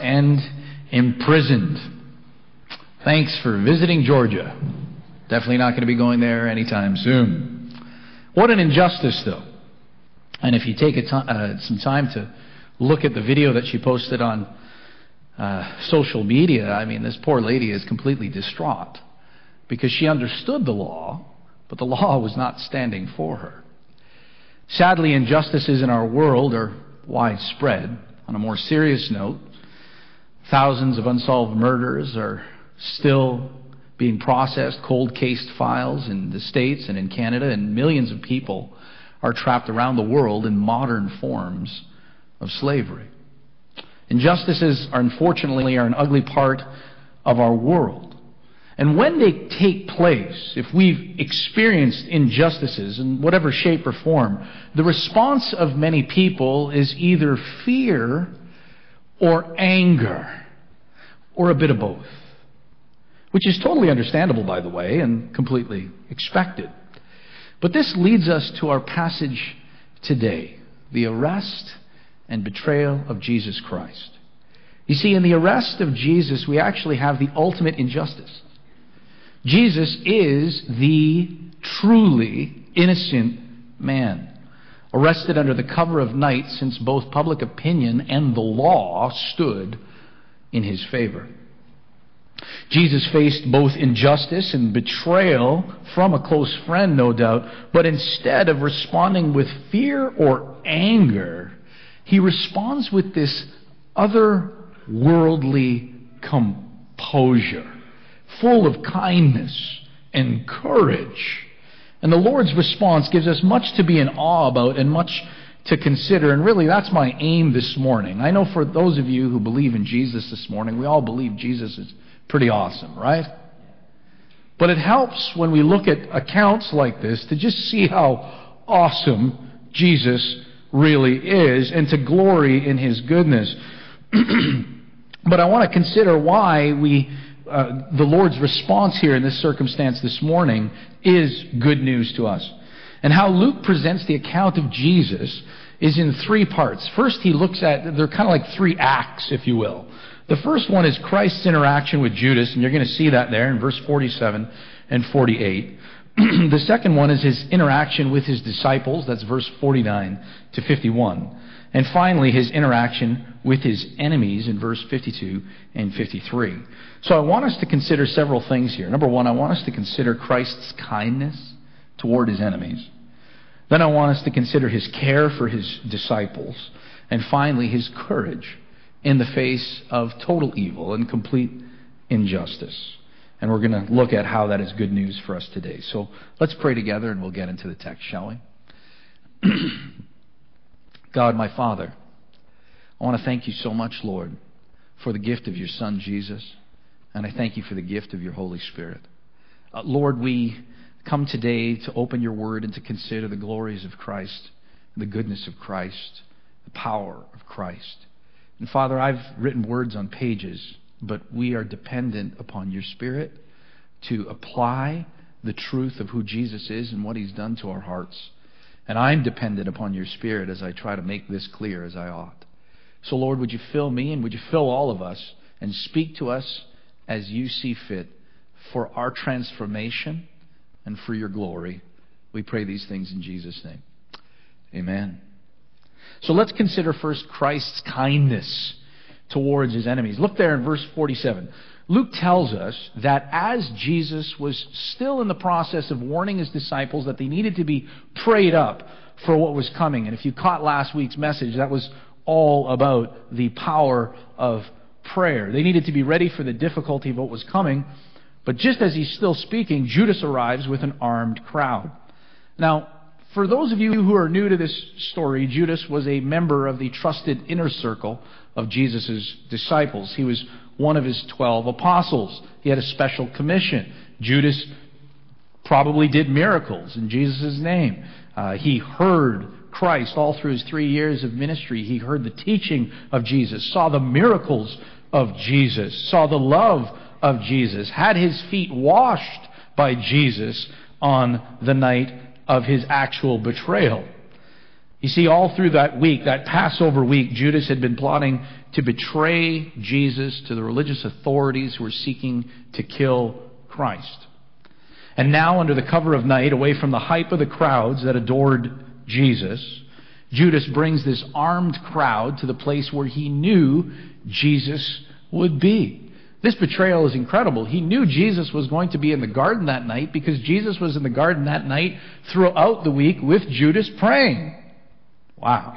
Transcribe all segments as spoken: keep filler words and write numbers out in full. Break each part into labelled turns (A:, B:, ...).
A: and imprisoned. Thanks for visiting Georgia. Definitely not going to be going there anytime soon. What an injustice, though. And if you take a t- uh, some time to look at the video that she posted on uh, social media, I mean, this poor lady is completely distraught because she understood the law, but the law was not standing for her. Sadly, injustices in our world are widespread. On a more serious note, thousands of unsolved murders are still being processed, cold case files in the States and in Canada, and millions of people are trapped around the world in modern forms of slavery. Injustices, are, unfortunately, are an ugly part of our world. And when they take place, if we've experienced injustices in whatever shape or form, the response of many people is either fear or anger, or a bit of both. Which is totally understandable, by the way, and completely expected. But this leads us to our passage today, the arrest and betrayal of Jesus Christ. You see, in the arrest of Jesus, we actually have the ultimate injustice. Jesus is the truly innocent man, arrested under the cover of night since both public opinion and the law stood in his favor. Jesus faced both injustice and betrayal from a close friend, no doubt, but instead of responding with fear or anger, he responds with this otherworldly composure, full of kindness and courage. And the Lord's response gives us much to be in awe about and much to consider. And really, that's my aim this morning. I know for those of you who believe in Jesus this morning, we all believe Jesus is pretty awesome, right? But it helps when we look at accounts like this to just see how awesome Jesus really is and to glory in his goodness. But I want to consider why we Uh, the Lord's response here in this circumstance this morning is good news to us. And how Luke presents the account of Jesus is in three parts. First, he looks at, they're kind of like three acts, if you will. The first one is Christ's interaction with Judas, and you're going to see that there in verse forty-seven and forty-eight. The second one is his interaction with his disciples, that's verse forty-nine to fifty-one. And finally, his interaction with his enemies in verse fifty-two and fifty-three. So I want us to consider several things here. Number one, I want us to consider Christ's kindness toward his enemies. Then I want us to consider his care for his disciples. And finally, his courage in the face of total evil and complete injustice. And we're going to look at how that is good news for us today. So let's pray together and we'll get into the text, shall we? God, my Father, I want to thank you so much, Lord, for the gift of your Son, Jesus. And I thank you for the gift of your Holy Spirit. Uh, Lord, we come today to open your word and to consider the glories of Christ, the goodness of Christ, the power of Christ. And Father, I've written words on pages, but we are dependent upon your Spirit to apply the truth of who Jesus is and what he's done to our hearts. And I'm dependent upon your Spirit as I try to make this clear as I ought. So Lord, would you fill me and would you fill all of us and speak to us as you see fit for our transformation and for your glory. We pray these things in Jesus' name. Amen. So let's consider first Christ's kindness towards his enemies. Look there in verse forty-seven. Luke tells us that as Jesus was still in the process of warning his disciples that they needed to be prayed up for what was coming. And if you caught last week's message, that was all about the power of prayer. They needed to be ready for the difficulty of what was coming. But just as he's still speaking, Judas arrives with an armed crowd. Now, for those of you who are new to this story, Judas was a member of the trusted inner circle of Jesus' disciples. He was one of his twelve apostles. He had a special commission. Judas probably did miracles in Jesus' name. Uh, he heard Christ all through his three years of ministry. He heard the teaching of Jesus, saw the miracles of Jesus, saw the love of Jesus, had his feet washed by Jesus on the night of his actual betrayal. You see, all through that week, that Passover week, Judas had been plotting to betray Jesus to the religious authorities who were seeking to kill Christ. And now, under the cover of night, away from the hype of the crowds that adored Jesus, Judas brings this armed crowd to the place where he knew Jesus would be. This betrayal is incredible. He knew Jesus was going to be in the garden that night because Jesus was in the garden that night throughout the week with Judas praying. Wow.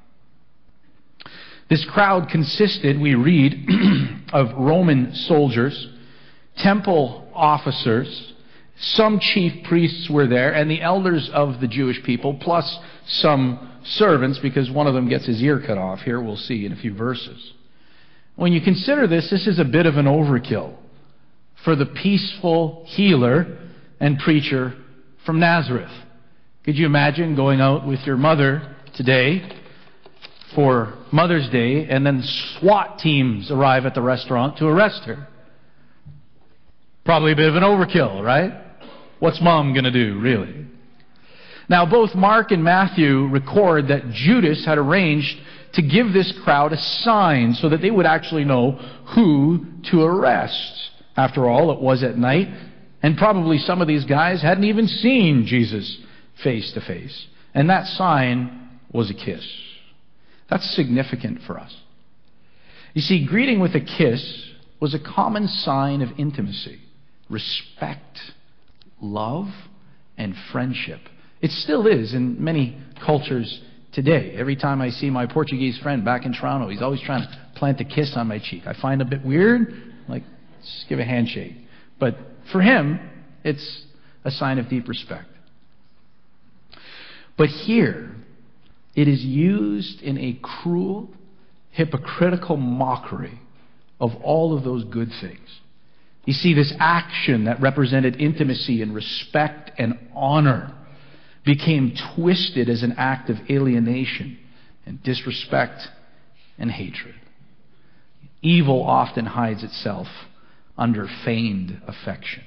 A: This crowd consisted, we read, of Roman soldiers, temple officers, some chief priests were there, and the elders of the Jewish people, plus some servants, because one of them gets his ear cut off. Here we'll see in a few verses. When you consider this, this is a bit of an overkill for the peaceful healer and preacher from Nazareth. Could you imagine going out with your mother today for Mother's Day and then SWAT teams arrive at the restaurant to arrest her? Probably a bit of an overkill, right? What's Mom going to do, really? Now, both Mark and Matthew record that Judas had arranged to give this crowd a sign so that they would actually know who to arrest. After all, it was at night, and probably some of these guys hadn't even seen Jesus face to face. And that sign was a kiss. That's significant for us. You see, greeting with a kiss was a common sign of intimacy, respect, love, and friendship. It still is in many cultures today. Every time I see my Portuguese friend back in Toronto, he's always trying to plant a kiss on my cheek. I find it a bit weird, like, just give a handshake. But for him, it's a sign of deep respect. But here, it is used in a cruel, hypocritical mockery of all of those good things. You see, this action that represented intimacy and respect and honor became twisted as an act of alienation and disrespect and hatred. Evil often hides itself under feigned affection.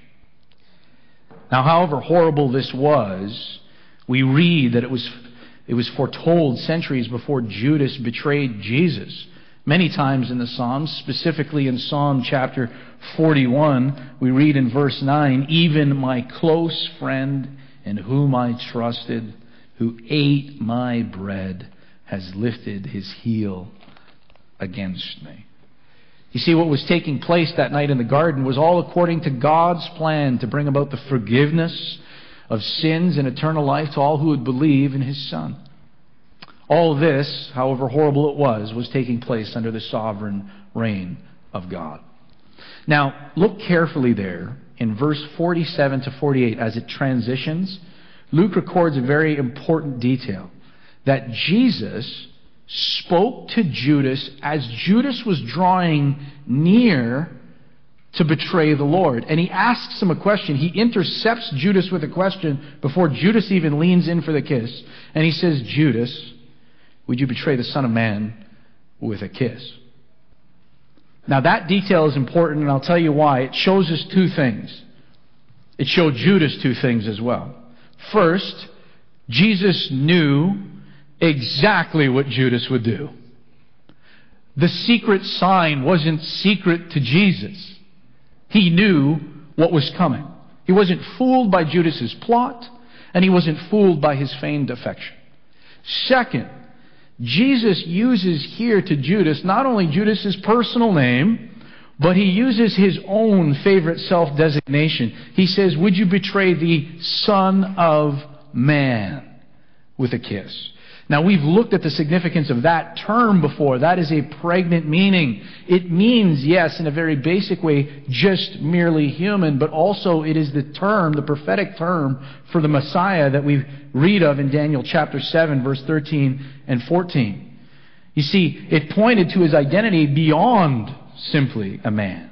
A: Now, however horrible this was, we read that it was it was foretold centuries before Judas betrayed Jesus. Many times in the Psalms, specifically in Psalm chapter forty-one, we read in verse nine, "Even my close friend in whom I trusted, who ate my bread, has lifted his heel against me." You see, what was taking place that night in the garden was all according to God's plan to bring about the forgiveness of sins and eternal life to all who would believe in His Son. All this, however horrible it was, was taking place under the sovereign reign of God. Now, look carefully there in verse forty-seven to forty-eight as it transitions. Luke records a very important detail, that Jesus spoke to Judas as Judas was drawing near to betray the Lord. And he asks him a question. He intercepts Judas with a question before Judas even leans in for the kiss. And he says, "Judas, would you betray the Son of Man with a kiss?" Now that detail is important, and I'll tell you why. It shows us two things. It showed Judas two things as well. First, Jesus knew exactly what Judas would do. The secret sign wasn't secret to Jesus. He knew what was coming. He wasn't fooled by Judas's plot, and he wasn't fooled by his feigned affection. Second, Jesus uses here to Judas not only Judas's personal name, but he uses his own favorite self-designation. He says, "Would you betray the Son of Man with a kiss?" Now, we've looked at the significance of that term before. That is a pregnant meaning. It means, yes, in a very basic way, just merely human, but also it is the term, the prophetic term for the Messiah that we read of in Daniel chapter seven, verse thirteen and fourteen. You see, it pointed to his identity beyond simply a man.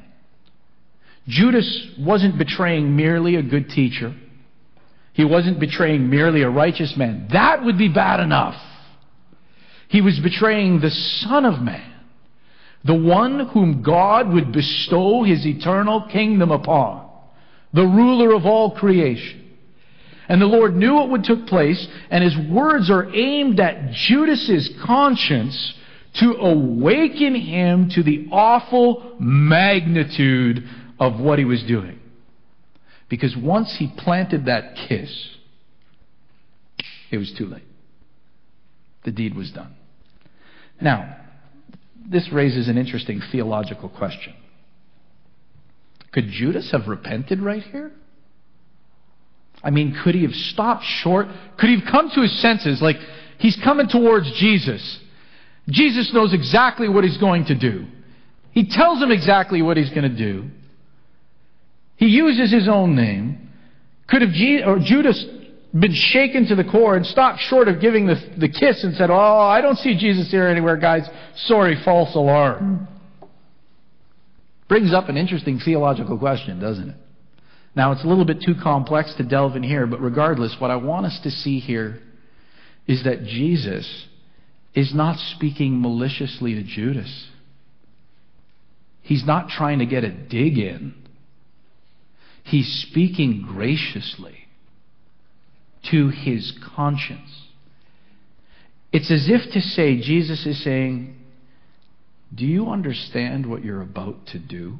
A: Judas wasn't betraying merely a good teacher. He wasn't betraying merely a righteous man. That would be bad enough. He was betraying the Son of Man, the one whom God would bestow His eternal kingdom upon, the ruler of all creation. And the Lord knew what would take place, and His words are aimed at Judas's conscience to awaken him to the awful magnitude of what he was doing. Because once he planted that kiss, it was too late. The deed was done. Now, this raises an interesting theological question. Could Judas have repented right here? I mean, could he have stopped short? Could he have come to his senses? Like, he's coming towards Jesus. Jesus knows exactly what he's going to do. He tells him exactly what he's going to do. He uses his own name. Could have G- or Judas been shaken to the core and stopped short of giving the, the kiss and said, "Oh, I don't see Jesus here anywhere, guys. Sorry, false alarm." Brings up an interesting theological question, doesn't it? Now, it's a little bit too complex to delve in here, but regardless, what I want us to see here is that Jesus is not speaking maliciously to Judas. He's not trying to get a dig in. He's speaking graciously to his conscience. It's as if to say, Jesus is saying, do you understand what you're about to do?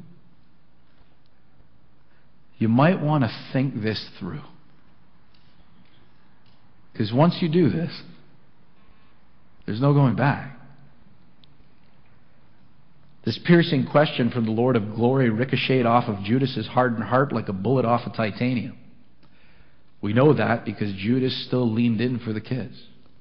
A: You might want to think this through. Because once you do this, there's no going back. This piercing question from the Lord of glory ricocheted off of Judas's hardened heart like a bullet off of titanium. We know that because Judas still leaned in for the kiss.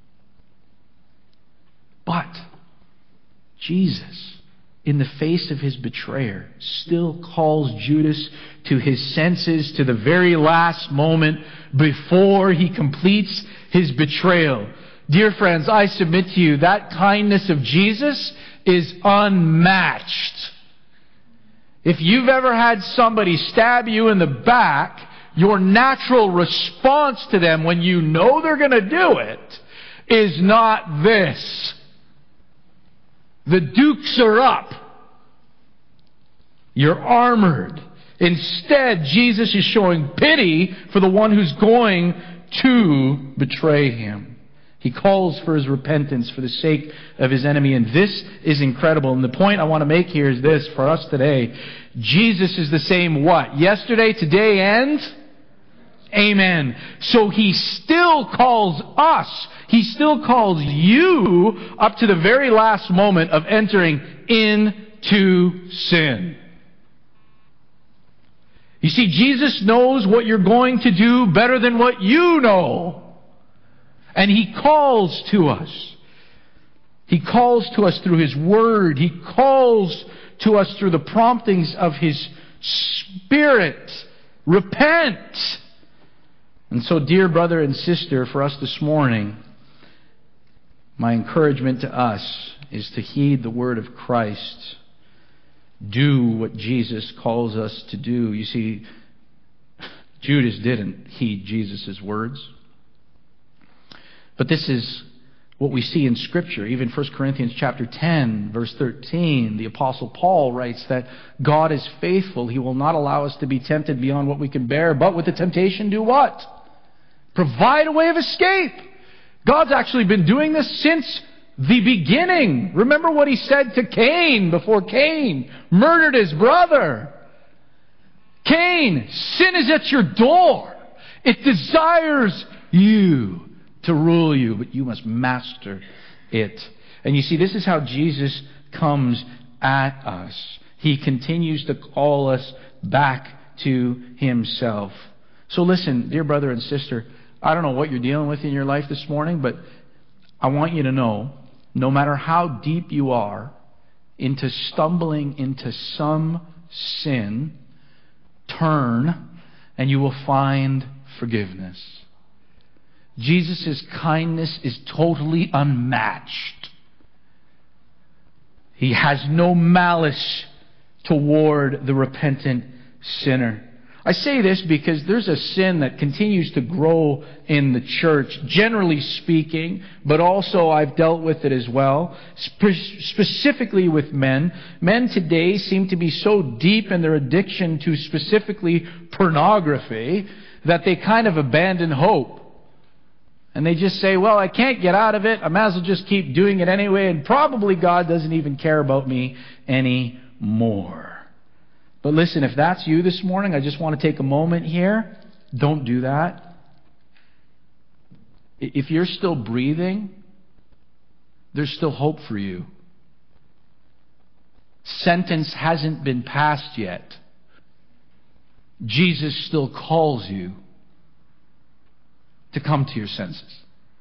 A: But Jesus, in the face of his betrayer, still calls Judas to his senses to the very last moment before he completes his betrayal. Dear friends, I submit to you that kindness of Jesus is unmatched. If you've ever had somebody stab you in the back, your natural response to them when you know they're going to do it is not this. The dukes are up. You're armored. Instead, Jesus is showing pity for the one who's going to betray him. He calls for his repentance for the sake of his enemy. And this is incredible. And the point I want to make here is this for us today. Jesus is the same what? Yesterday, today, and? Amen. So he still calls us. He still calls you up to the very last moment of entering into sin. You see, Jesus knows what you're going to do better than what you know. And He calls to us. He calls to us through His Word. He calls to us through the promptings of His Spirit. Repent! And so, dear brother and sister, for us this morning, my encouragement to us is to heed the word of Christ. Do what Jesus calls us to do. You see, Judas didn't heed Jesus' words. But this is what we see in Scripture. Even First Corinthians chapter ten, verse thirteen, the Apostle Paul writes that God is faithful. He will not allow us to be tempted beyond what we can bear, but with the temptation do what? Provide a way of escape. God's actually been doing this since the beginning. Remember what He said to Cain before Cain murdered his brother. Cain, sin is at your door. It desires you to rule you, but you must master it. And you see, this is how Jesus comes at us. He continues to call us back to Himself. So listen, dear brother and sister, I don't know what you're dealing with in your life this morning, but I want you to know, no matter how deep you are into stumbling into some sin, turn and you will find forgiveness. Jesus' kindness is totally unmatched. He has no malice toward the repentant sinner. I say this because there's a sin that continues to grow in the church, generally speaking, but also I've dealt with it as well, spe- specifically with men. Men today seem to be so deep in their addiction to specifically pornography that they kind of abandon hope. And they just say, well, I can't get out of it. I might as well just keep doing it anyway. And probably God doesn't even care about me anymore. But listen, if that's you this morning, I just want to take a moment here. Don't do that. If you're still breathing, there's still hope for you. Sentence hasn't been passed yet. Jesus still calls you to come to your senses.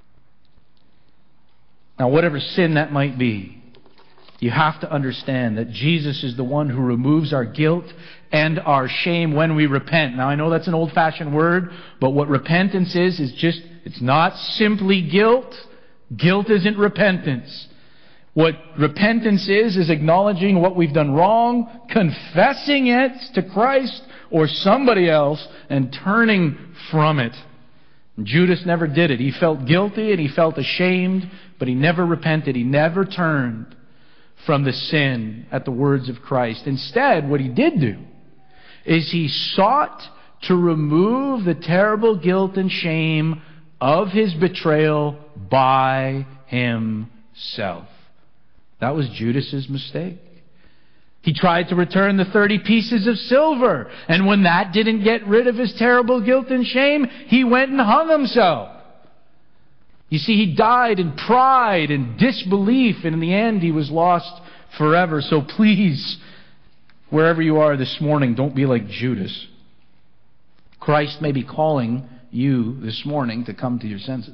A: Now, whatever sin that might be, you have to understand that Jesus is the one who removes our guilt and our shame when we repent. Now, I know that's an old-fashioned word, but what repentance is, is just, it's not simply guilt. Guilt isn't repentance. What repentance is, is acknowledging what we've done wrong, confessing it to Christ or somebody else, and turning from it. Judas never did it. He felt guilty and he felt ashamed, but he never repented. He never turned from the sin at the words of Christ. Instead, what he did do is he sought to remove the terrible guilt and shame of his betrayal by himself. That was Judas's mistake. He tried to return the thirty pieces of silver. And when that didn't get rid of his terrible guilt and shame, he went and hung himself. You see, he died in pride and disbelief, and in the end he was lost forever. So please, wherever you are this morning, don't be like Judas. Christ may be calling you this morning to come to your senses.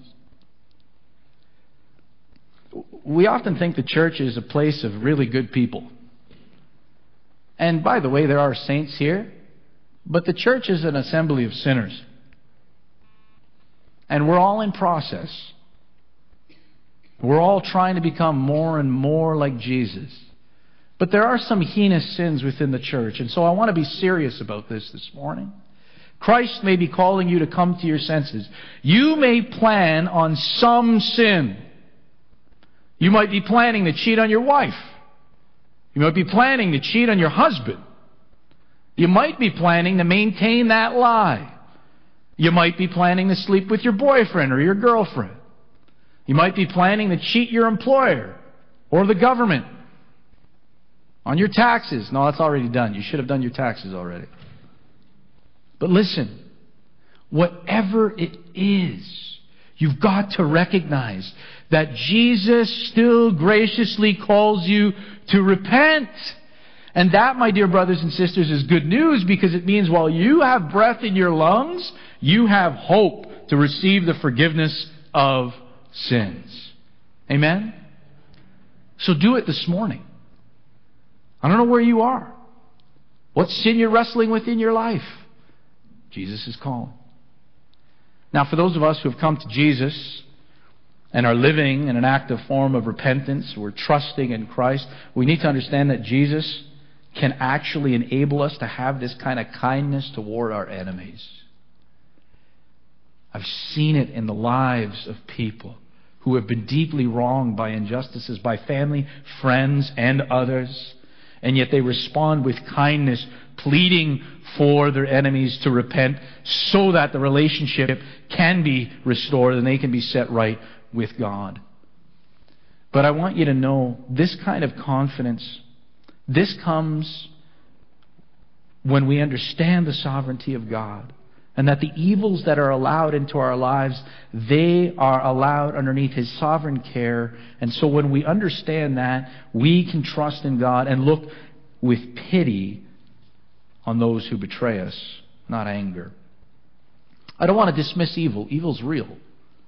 A: We often think the church is a place of really good people. And by the way, there are saints here, but the church is an assembly of sinners. And we're all in process. We're all trying to become more and more like Jesus. But there are some heinous sins within the church, and so I want to be serious about this this morning. Christ may be calling you to come to your senses. You may plan on some sin. You might be planning to cheat on your wife. You might be planning to cheat on your husband. You might be planning to maintain that lie. You might be planning to sleep with your boyfriend or your girlfriend. You might be planning to cheat your employer or the government on your taxes. No, that's already done. You should have done your taxes already. But listen, whatever it is, you've got to recognize that Jesus still graciously calls you to repent. And that, my dear brothers and sisters, is good news, because it means while you have breath in your lungs, you have hope to receive the forgiveness of sins. Amen? So do it this morning. I don't know where you are. What sin you're wrestling with in your life. Jesus is calling. Now, for those of us who have come to Jesus and are living in an active form of repentance, we're trusting in Christ, we need to understand that Jesus can actually enable us to have this kind of kindness toward our enemies. I've seen it in the lives of people who have been deeply wronged by injustices, by family, friends, and others, and yet they respond with kindness, pleading for their enemies to repent so that the relationship can be restored and they can be set right with God. But I want you to know this kind of confidence, this comes when we understand the sovereignty of God, and that the evils that are allowed into our lives, they are allowed underneath His sovereign care. And so when we understand that, we can trust in God and look with pity on those who betray us, not anger. I don't want to dismiss evil. Evil's real.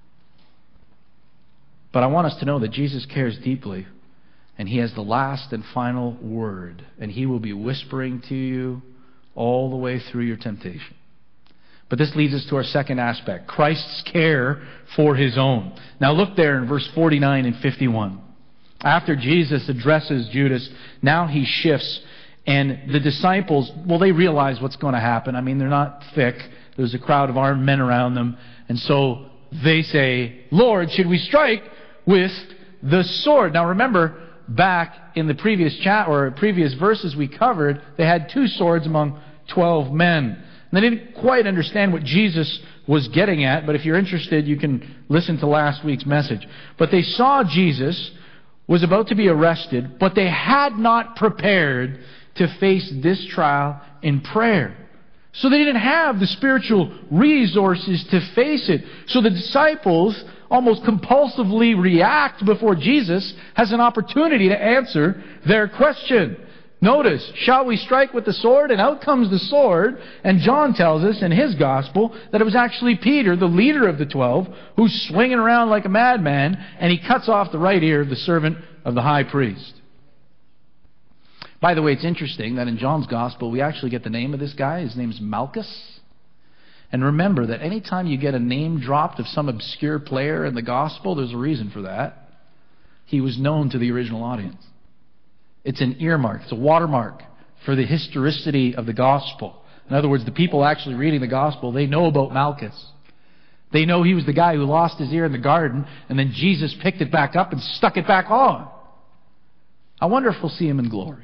A: But I want us to know that Jesus cares deeply, and He has the last and final word, and He will be whispering to you all the way through your temptation. But this leads us to our second aspect, Christ's care for His own. Now look there in verse forty-nine and fifty-one. After Jesus addresses Judas, now He shifts, and the disciples, well, they realize what's going to happen. I mean, they're not thick. There's a crowd of armed men around them. And so they say, Lord, should we strike with the sword? Now remember, back in the previous chat or previous verses we covered, they had two swords among twelve men. And they didn't quite understand what Jesus was getting at, but if you're interested, you can listen to last week's message. But they saw Jesus was about to be arrested, but they had not prepared to face this trial in prayer. So they didn't have the spiritual resources to face it. So the disciples almost compulsively react before Jesus has an opportunity to answer their question. Notice, shall we strike with the sword? And out comes the sword. And John tells us in his gospel that it was actually Peter, the leader of the twelve, who's swinging around like a madman, and he cuts off the right ear of the servant of the high priest. By the way, it's interesting that in John's gospel, we actually get the name of this guy. His name's Malchus. And remember that anytime you get a name dropped of some obscure player in the gospel, there's a reason for that. He was known to the original audience. It's an earmark. It's a watermark for the historicity of the gospel. In other words, the people actually reading the gospel, they know about Malchus. They know he was the guy who lost his ear in the garden, and then Jesus picked it back up and stuck it back on. I wonder if we'll see him in glory.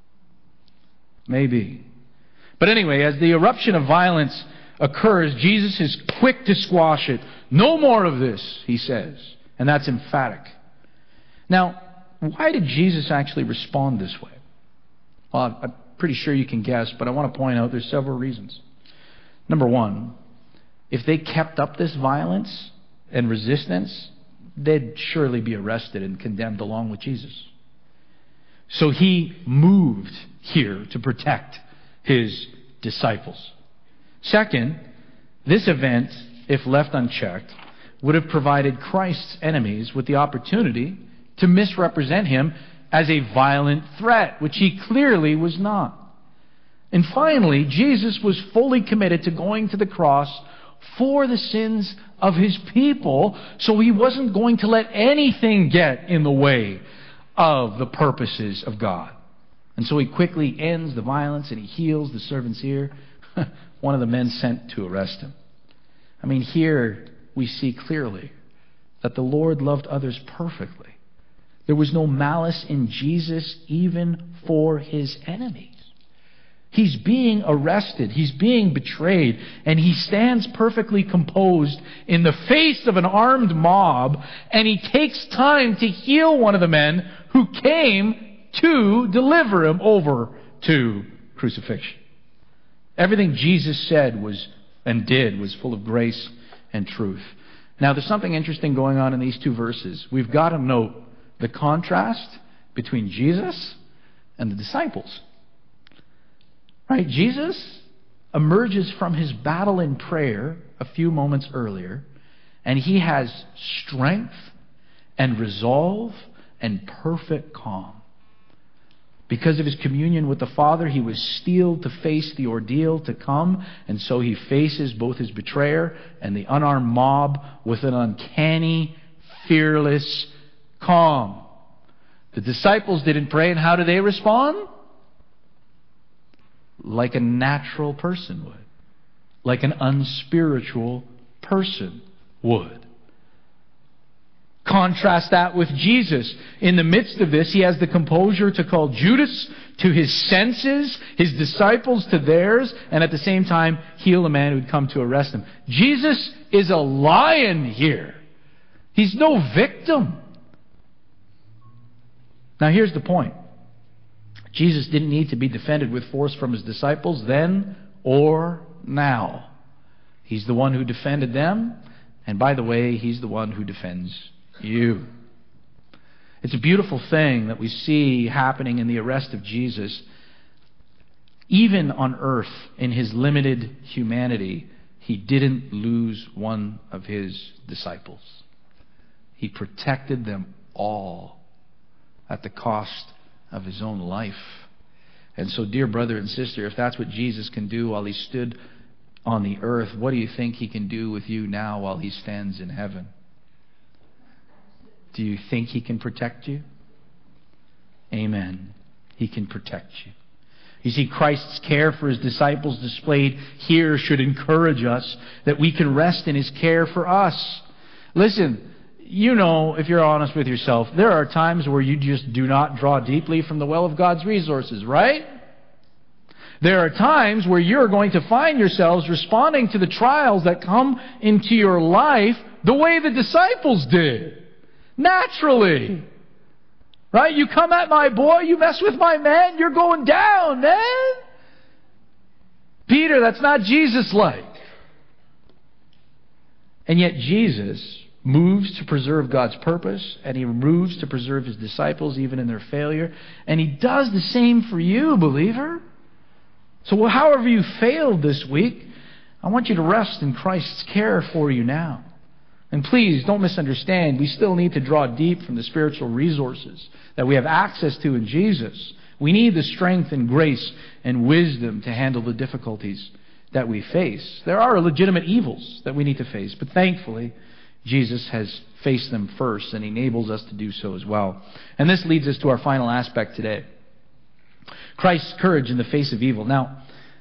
A: Maybe. But anyway, as the eruption of violence occurs, Jesus is quick to squash it. No more of this, he says. And that's emphatic. Now, why did Jesus actually respond this way? Well, I'm pretty sure you can guess, but I want to point out there's several reasons. Number one, if they kept up this violence and resistance, they'd surely be arrested and condemned along with Jesus. So he moved here to protect his disciples. Second, this event, if left unchecked, would have provided Christ's enemies with the opportunity to misrepresent him as a violent threat, which he clearly was not. And finally, Jesus was fully committed to going to the cross for the sins of his people, so he wasn't going to let anything get in the way of the purposes of God. And so he quickly ends the violence and he heals the servant's ear, one of the men sent to arrest him. I mean, here we see clearly that the Lord loved others perfectly. There was no malice in Jesus even for his enemies. He's being arrested. He's being betrayed. And he stands perfectly composed in the face of an armed mob. And he takes time to heal one of the men who came to deliver him over to crucifixion. Everything Jesus said was and did was full of grace and truth. Now, there's something interesting going on in these two verses. We've got to note the contrast between Jesus and the disciples. Right? Jesus emerges from his battle in prayer a few moments earlier, and he has strength and resolve and perfect calm. Because of his communion with the Father, he was steeled to face the ordeal to come, and so he faces both his betrayer and the unarmed mob with an uncanny, fearless calm. The disciples didn't pray, and how do they respond? Like a natural person would. Like an unspiritual person would. Contrast that with Jesus. In the midst of this, he has the composure to call Judas to his senses, his disciples to theirs, and at the same time heal a man who had come to arrest him. Jesus is a lion here. He's no victim. Now here's the point. Jesus didn't need to be defended with force from his disciples then or now. He's the one who defended them, and by the way, he's the one who defends you. It's a beautiful thing that we see happening in the arrest of Jesus. Even on earth, in his limited humanity, he didn't lose one of his disciples. He protected them all at the cost of his own life. And so, dear brother and sister, if that's what Jesus can do while he stood on the earth, what do you think he can do with you now while he stands in heaven? Do you think he can protect you? Amen. He can protect you. You see, Christ's care for his disciples displayed here should encourage us that we can rest in his care for us. Listen, you know, if you're honest with yourself, there are times where you just do not draw deeply from the well of God's resources, right? There are times where you're going to find yourselves responding to the trials that come into your life the way the disciples did. Naturally. Right? You come at my boy, you mess with my man, you're going down, man. Peter, that's not Jesus-like. And yet Jesus moves to preserve God's purpose, and He moves to preserve His disciples even in their failure. And He does the same for you, believer. So however you failed this week, I want you to rest in Christ's care for you now. And please, don't misunderstand. We still need to draw deep from the spiritual resources that we have access to in Jesus. We need the strength and grace and wisdom to handle the difficulties that we face. There are legitimate evils that we need to face, but thankfully, Jesus has faced them first and enables us to do so as well. And this leads us to our final aspect today. Christ's courage in the face of evil. Now,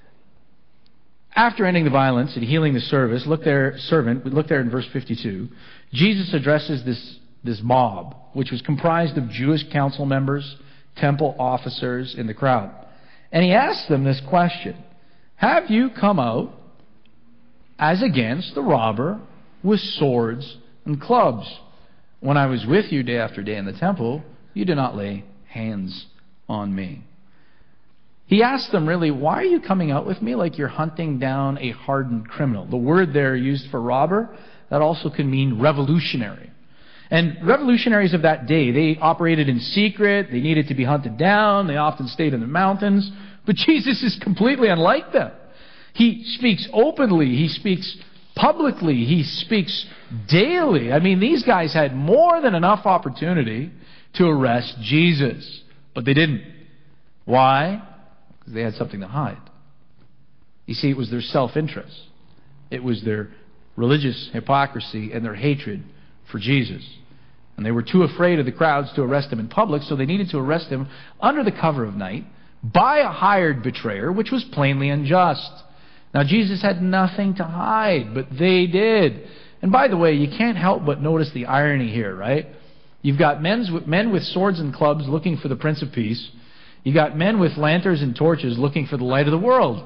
A: after ending the violence and healing the service, look there, servant, look there in verse fifty-two, Jesus addresses this, this mob, which was comprised of Jewish council members, temple officers in the crowd. And He asks them this question: have you come out as against the robber with swords and clubs? When I was with you day after day in the temple, you did not lay hands on me. He asked them really, why are you coming out with me like you're hunting down a hardened criminal? The word there used for robber, that also can mean revolutionary. And revolutionaries of that day, they operated in secret, they needed to be hunted down, they often stayed in the mountains. But Jesus is completely unlike them. He speaks openly, He speaks publicly, He speaks daily. I mean, these guys had more than enough opportunity to arrest Jesus, but they didn't. Why? Because they had something to hide. You see, it was their self-interest. It was their religious hypocrisy and their hatred for Jesus. And they were too afraid of the crowds to arrest Him in public, so they needed to arrest Him under the cover of night by a hired betrayer, which was plainly unjust. Now, Jesus had nothing to hide, but they did. And by the way, you can't help but notice the irony here, right? You've got men's, men with swords and clubs looking for the Prince of Peace. You got men with lanterns and torches looking for the light of the world.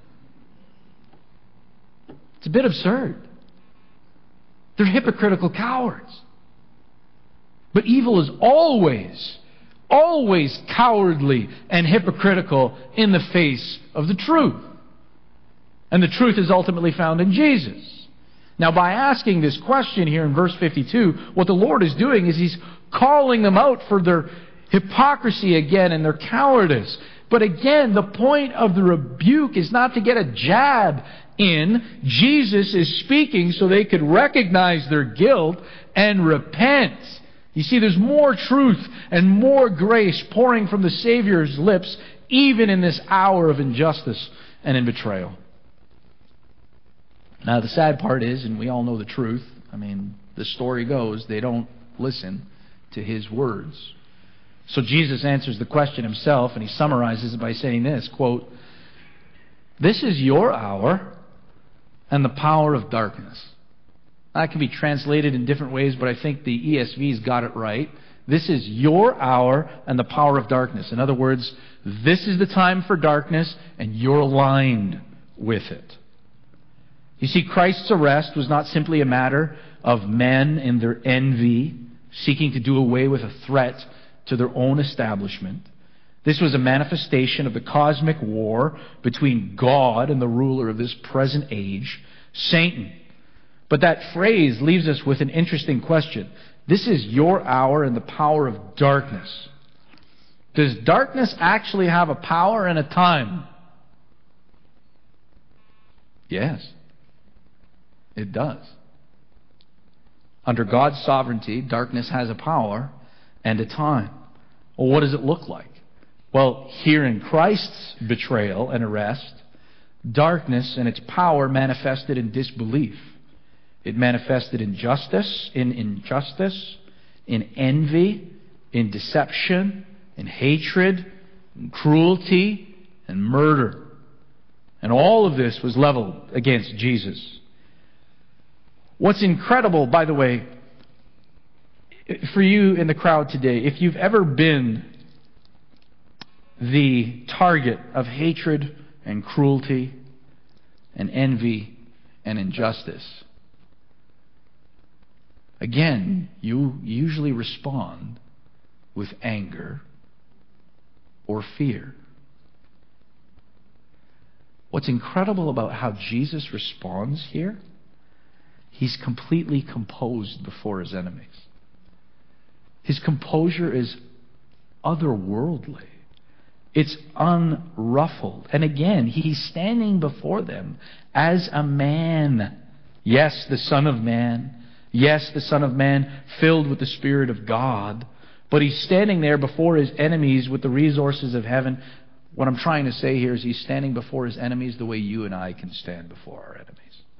A: It's a bit absurd. They're hypocritical cowards. But evil is always, always cowardly and hypocritical in the face of the truth. And the truth is ultimately found in Jesus. Now, by asking this question here in verse fifty-two, what the Lord is doing is He's calling them out for their hypocrisy again and their cowardice. But again, the point of the rebuke is not to get a jab in. Jesus is speaking so they could recognize their guilt and repent. You see, there's more truth and more grace pouring from the Savior's lips, even in this hour of injustice and in betrayal. Now, the sad part is, and we all know the truth, I mean, the story goes, they don't listen to His words. So Jesus answers the question Himself, and He summarizes it by saying this, quote, "This is your hour and the power of darkness." That can be translated in different ways, but I think the E S V's got it right. This is your hour and the power of darkness. In other words, this is the time for darkness, and you're aligned with it. You see, Christ's arrest was not simply a matter of men in their envy seeking to do away with a threat to their own establishment. This was a manifestation of the cosmic war between God and the ruler of this present age, Satan. But that phrase leaves us with an interesting question. This is your hour and the power of darkness. Does darkness actually have a power and a time? Yes, it does. Under God's sovereignty, darkness has a power and a time. Well, what does it look like? Well, here in Christ's betrayal and arrest, darkness and its power manifested in disbelief. It manifested in justice, in injustice, in envy, in deception, in hatred, in cruelty, and murder. And all of this was leveled against Jesus. What's incredible, by the way, for you in the crowd today, if you've ever been the target of hatred and cruelty and envy and injustice. Again, you usually respond with anger or fear. What's incredible about how Jesus responds here, he's completely composed before his enemies. His composure is otherworldly. It's unruffled. And again, he's standing before them as a man. Yes, the Son of Man. Yes, the Son of Man filled with the Spirit of God. But he's standing there before his enemies with the resources of heaven. What I'm trying to say here is he's standing before his enemies the way you and I can stand before our enemies.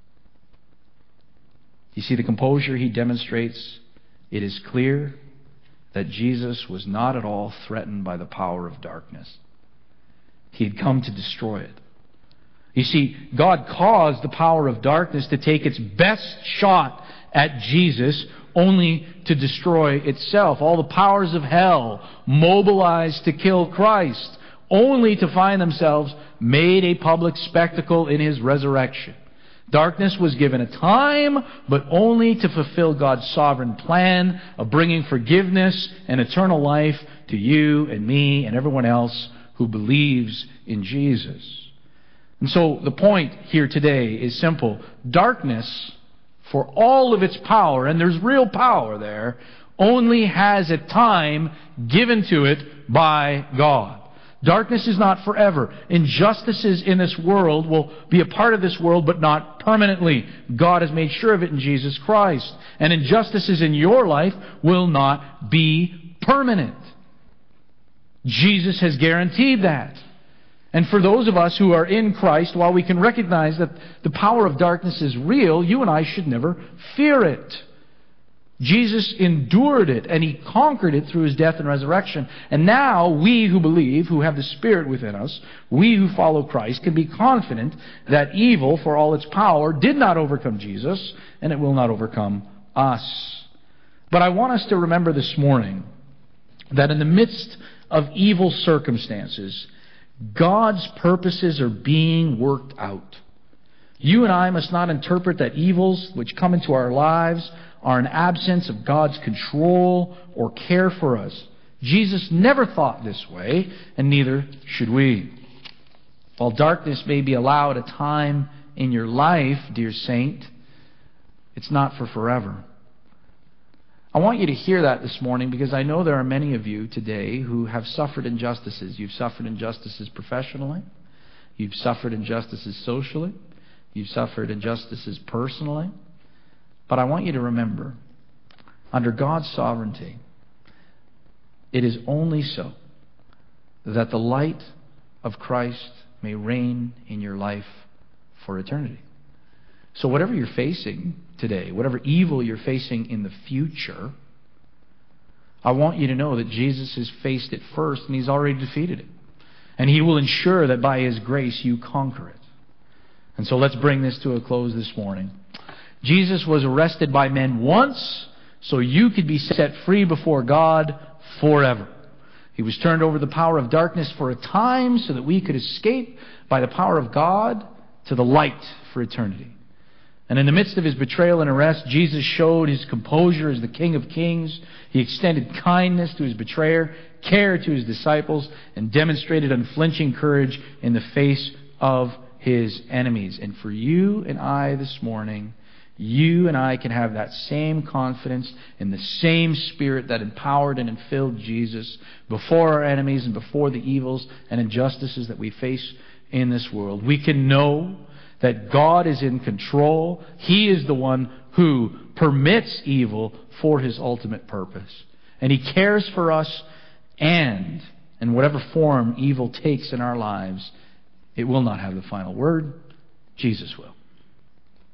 A: You see the composure he demonstrates? It is clear that Jesus was not at all threatened by the power of darkness. He had come to destroy it. You see, God caused the power of darkness to take its best shot at Jesus, only to destroy itself. All the powers of hell mobilized to kill Christ, only to find themselves made a public spectacle in his resurrection. Darkness was given a time, but only to fulfill God's sovereign plan of bringing forgiveness and eternal life to you and me and everyone else who believes in Jesus. And so the point here today is simple. Darkness, for all of its power, and there's real power there, only has a time given to it by God. Darkness is not forever. Injustices in this world will be a part of this world, but not permanently. God has made sure of it in Jesus Christ. And injustices in your life will not be permanent. Jesus has guaranteed that. And for those of us who are in Christ, while we can recognize that the power of darkness is real, you and I should never fear it. Jesus endured it, and he conquered it through his death and resurrection. And now we who believe, who have the Spirit within us, we who follow Christ, can be confident that evil, for all its power, did not overcome Jesus, and it will not overcome us. But I want us to remember this morning that in the midst of evil circumstances, God's purposes are being worked out. You and I must not interpret that evils which come into our lives are an absence of God's control or care for us. Jesus never thought this way, and neither should we. While darkness may be allowed a time in your life, dear saint, it's not for forever. I want you to hear that this morning, because I know there are many of you today who have suffered injustices. You've suffered injustices professionally. You've suffered injustices socially. You've suffered injustices personally. But I want you to remember, under God's sovereignty, it is only so that the light of Christ may reign in your life for eternity. So whatever you're facing today, whatever evil you're facing in the future, I want you to know that Jesus has faced it first, and he's already defeated it. And he will ensure that by his grace you conquer it. And so let's bring this to a close this morning. Jesus was arrested by men once, so you could be set free before God forever. He was turned over to the power of darkness for a time so that we could escape by the power of God to the light for eternity. And in the midst of his betrayal and arrest, Jesus showed his composure as the King of Kings. He extended kindness to his betrayer, care to his disciples, and demonstrated unflinching courage in the face of his enemies. And for you and I this morning, you and I can have that same confidence in the same Spirit that empowered and filled Jesus before our enemies and before the evils and injustices that we face in this world. We can know that God is in control. He is the one who permits evil for his ultimate purpose. And he cares for us, and in whatever form evil takes in our lives, it will not have the final word. Jesus will.